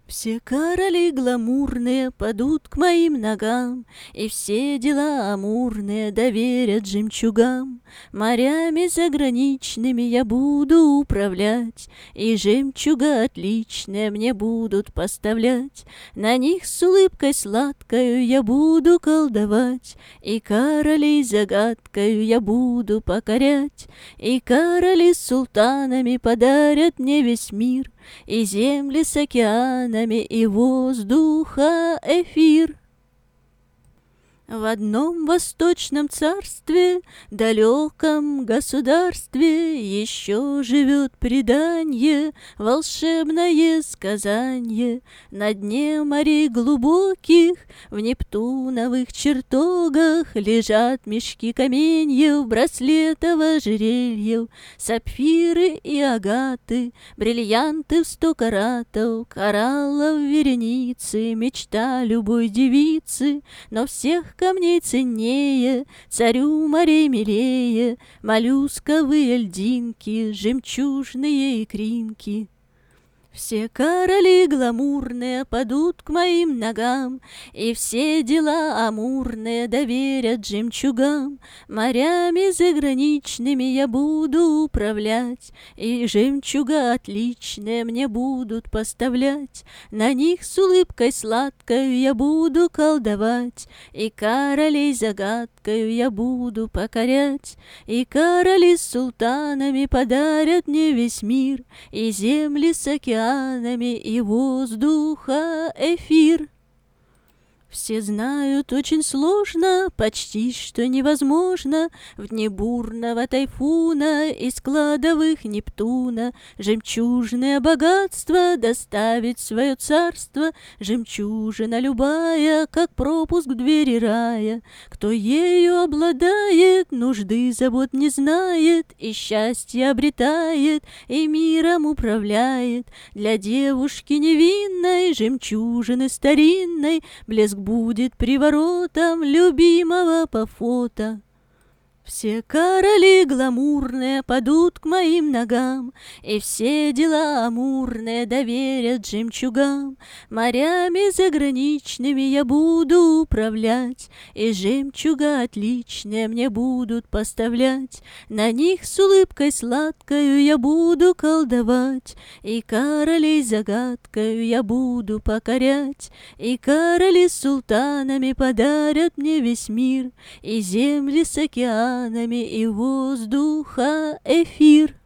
Все короли гламурные падут к моим ногам, И все дела амурные доверят жемчугам. Морями заграничными я буду управлять, И жемчуга отличные мне будут поставлять. На них с улыбкой сладкою я буду колдовать, И королей загадкою я буду покорять. И короли с султанами подарят мне весь мир, И земли с океанами, и воздуха эфир. В одном восточном царстве, далеком государстве, Еще живет преданье, волшебное сказанье. На дне морей глубоких, в нептуновых чертогах Лежат мешки каменьев, браслетов, ожерельев, Сапфиры и агаты, бриллианты в 100 каратов, Кораллов вереницы, мечта любой девицы. Но всех камней ценнее, царю морей милее, Моллюсковые льдинки, жемчужные икринки. Все короли гламурные падут к моим ногам, И все дела амурные доверят жемчугам. Морями заграничными я буду управлять, И жемчуга отличные мне будут поставлять. На них с улыбкой сладкою я буду колдовать, И королей загадкою я буду покорять. И короли с султанами подарят мне весь мир, И земли с океанами, и воздуха эфир. Все знают, очень сложно, почти что невозможно В дни бурного тайфуна из кладовых Нептуна Жемчужное богатство доставить в свое царство. Жемчужина любая, как пропуск в двери рая. Кто ею обладает, нужды забот не знает, И счастье обретает, и миром управляет. Для девушки невинной, жемчужины старинной, Блеск будет приворотом любимого по фото. Все короли гламурные падут к моим ногам, И все дела амурные доверят жемчугам. Морями заграничными я буду управлять, И жемчуга отличные мне будут поставлять. На них с улыбкой сладкою я буду колдовать, И королей загадкою я буду покорять. И короли с султанами подарят мне весь мир, И земли с океанами, и воздуха эфир.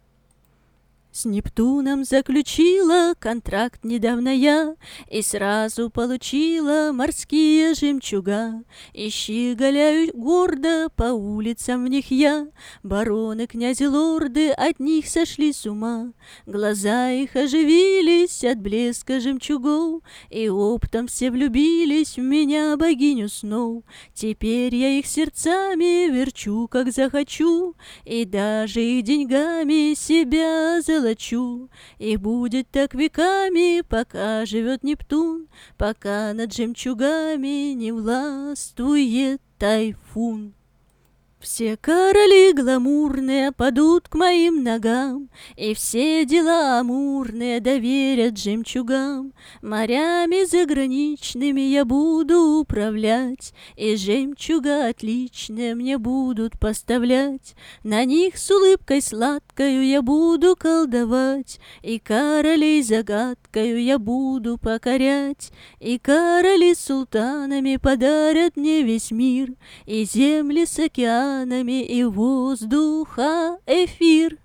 С Нептуном заключила контракт недавно я, И сразу получила морские жемчуга. И щеголяю гордо по улицам в них я. Бароны, князи, лорды от них сошли с ума. Глаза их оживились от блеска жемчугов, И оптом все влюбились в меня, богиню снов. Теперь я их сердцами верчу, как захочу, И даже их деньгами себя золочу. И будет так веками, пока живет Нептун, Пока над жемчугами не властвует тайфун. Все короли гламурные падут к моим ногам, И все дела амурные доверят жемчугам. Морями заграничными я буду управлять, И жемчуга отличные мне будут поставлять. На них с улыбкой сладкою я буду колдовать, И королей загадкою я буду покорять. И короли с султанами подарят мне весь мир, И земли с океанами, и воздуха эфир.